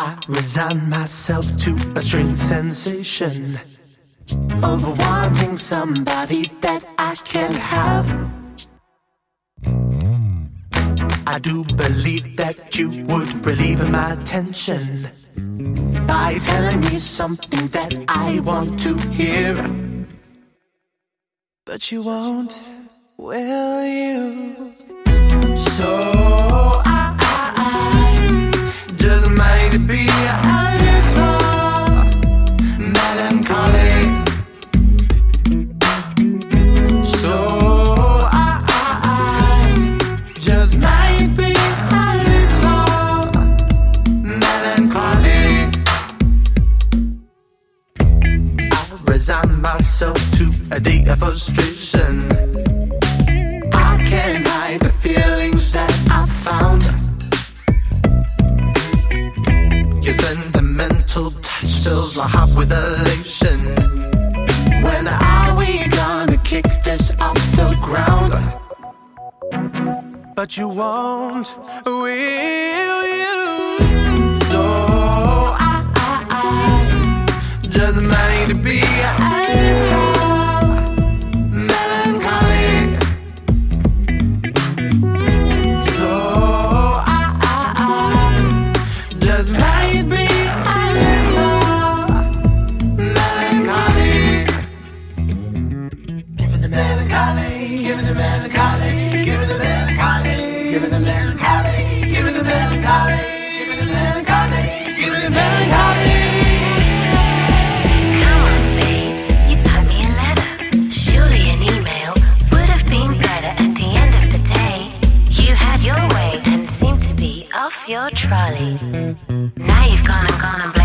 I resign myself to a strange sensation of wanting somebody that I can't have. I do believe that you would relieve my tension by telling me something that I want to hear. But you won't, will you? So I just might be a little melancholy. So I just might be a little melancholy. I resign myself to a day of frustration. I can't hide the feelings that I found. Your sentimental touch fills my heart with elation. When are we gonna kick this off the ground? But you won't, will you? So I just might be a little melancholy. So I just might be a little melancholy. Giving the melancholy, giving the melancholy, giving the melancholy, giving the melancholy, giving the melancholy, giving the melancholy, giving the melancholy. Come on, babe, you typed me a letter. Surely an email would have been better at the end of the day. You had your way and seemed to be off your trolley. Now you've gone and blamed